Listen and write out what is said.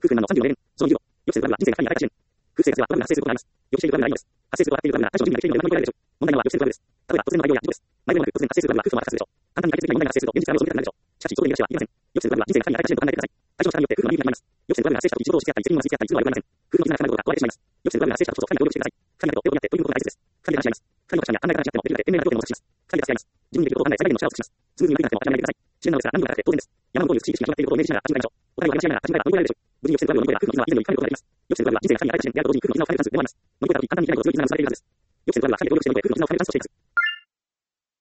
空空難の30の例その2を、予期せずブラグが人生が神に与えた試練。空生活はブラグが発生することがあります。予期せずブラグがないのです。発生することは確定でブラグが対処の準備ができているので何も言われないでしょう。問題は予期せずブラグです。例えば突然の大病や事故です。毎度なく突然発生するブラグが空腹のまま発生するでしょう。簡単に解決できない問題が発生すると現実から目を背けたくなるでしょう。しかし、そこで逃げ出してはいけません。予期せずブラグは人生が神に与えた試練と考えてください。対処の力によって空腹の身分があります。予期せずブラグが発生したとき仕事をしつけ合ったり責任をしつけ合ったりするのは良くありません。空腹の絆が深まることが壊れてしまいます。予期せずブラグが発生したとこそ神に協力してください。神の手と手を取り合って取り組むことが大切です。神で話し合います。神の価値観や考え方によってもできるだけ天命な条件を模索します。神で助け合います。自分にできることを考え最大限の力を尽くします。スムーズにうまくいかなくても諦めないでください。試練なのですが何度もかかって当然です。山の上に落ちていくしか当然です。山の上には立ち上がら追い込まれるでしょう。無事に予期せずブラグが発生したときどういうことになるでしょう。ブラグを乗り越えた空の絆は以前より深めることができます。予期せずブラグは人生が神に与えた試練であると同時に空の絆を深めるチャンスでもあります。乗り越えたとき簡単にできないことを強い絆をつながれているはずです。予期せずブラグは神で協力して乗り越え空の絆を深めるチャンスとしています。